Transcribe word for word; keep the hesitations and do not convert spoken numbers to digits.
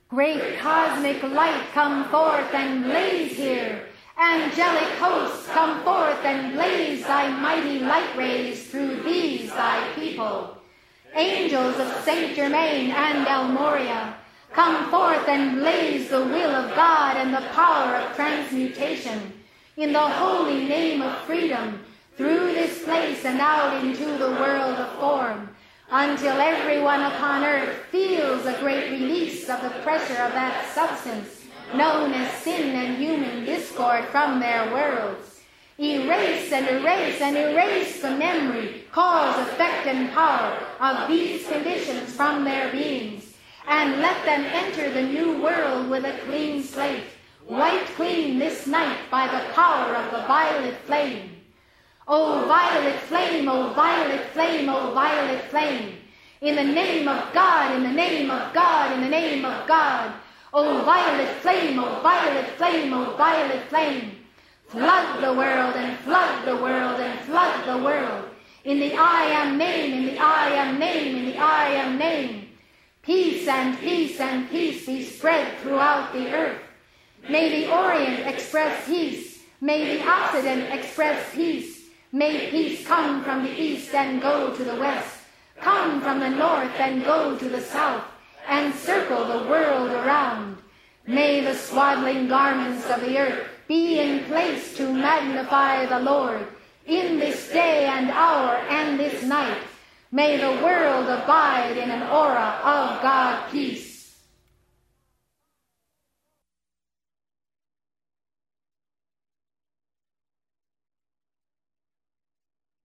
Great cosmic light, come forth and blaze here. Angelic hosts, come forth and blaze thy mighty light rays through these thy people. Angels of Saint Germain and El Moria, come forth and blaze the will of God and the power of transmutation in the holy name of freedom through this place and out into the world of form, until everyone upon earth feels a great release of the pressure of that substance known as sin and human discord from their worlds. Erase and erase and erase the memory, cause, effect, and power of these conditions from their beings, and let them enter the new world with a clean slate, wiped clean this night by the power of the violet flame. O violet flame, O violet flame, O violet flame, in the name of God, in the name of God, in the name of God, O violet flame, O violet flame, O violet flame, flood the world and flood the world and flood the world, in the I am name, in the I am name, in the I am name. Peace and peace and peace be spread throughout the earth. May the Orient express peace, may the Occident express peace. May peace come from the east and go to the west, come from the north and go to the south, and circle the world around. May the swaddling garments of the earth be in place to magnify the Lord in this day and hour and this night. May the world abide in an aura of God peace.